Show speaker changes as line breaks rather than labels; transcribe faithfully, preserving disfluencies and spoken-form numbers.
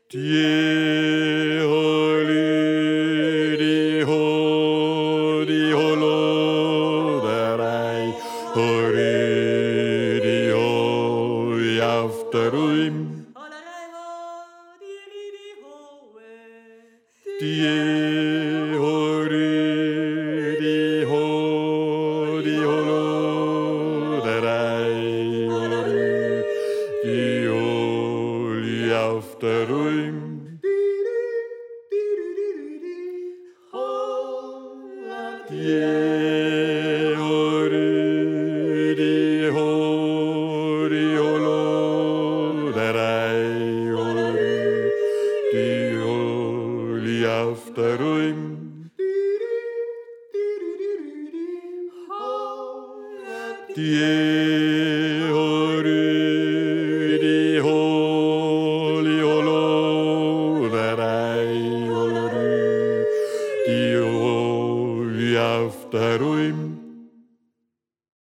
Die holy, die ho, die holo, der ei, hori, die ho, jafteruim. Die hori, die ho, die holo, der ei, hori, die ho, jafteruim. Die hori, die ho, die holo, der ei, hori, die ho, jafteruim. Die hori, die ho, die holo, der ei, hori, die ho, jafteruim.